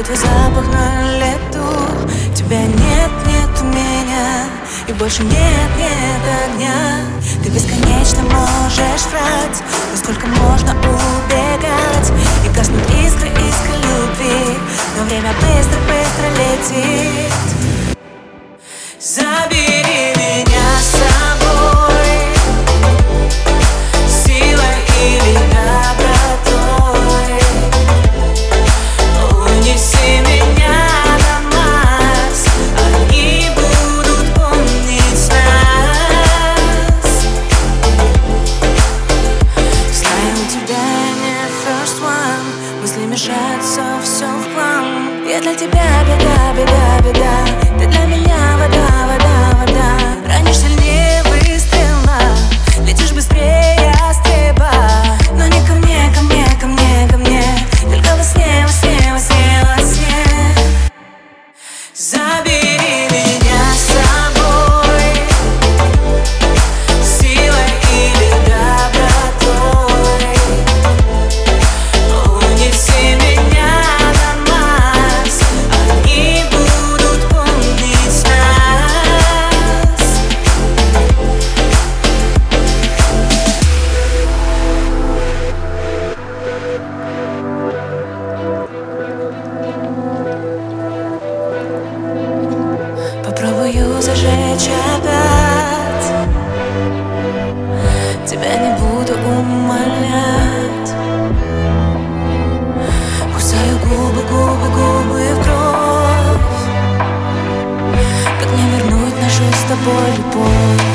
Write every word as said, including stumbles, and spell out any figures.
Люблю твой запах на лету. Тебя нет, нет у меня, и больше нет, нет огня. Ты бесконечно можешь врать, насколько можно убегать и гаснут искры, искры любви. Но время быстро, быстро летит. Забери меня с собой, силой или добротой. Унеси меня на Марс, они будут помнить нас. Знаю, у тебя не first one, мысли мешаются, все в хлам. Я для тебя беда, беда, беда. Ты для меня вода, вода, вода. Ранишь сильнее выстрела, летишь быстрее ястреба. Но не ко мне, ко мне, ко мне, ко мне. Только во сне, во сне, во сне, во сне. Забери меня с собой, силой или добротой. Унеси меня на Марс, они будут помнить нас. Попробую зажечь опять, тебя не буду умолять. Кусаю губы, губы, губы в кровь. Как мне вернуть нашу с тобой любовь?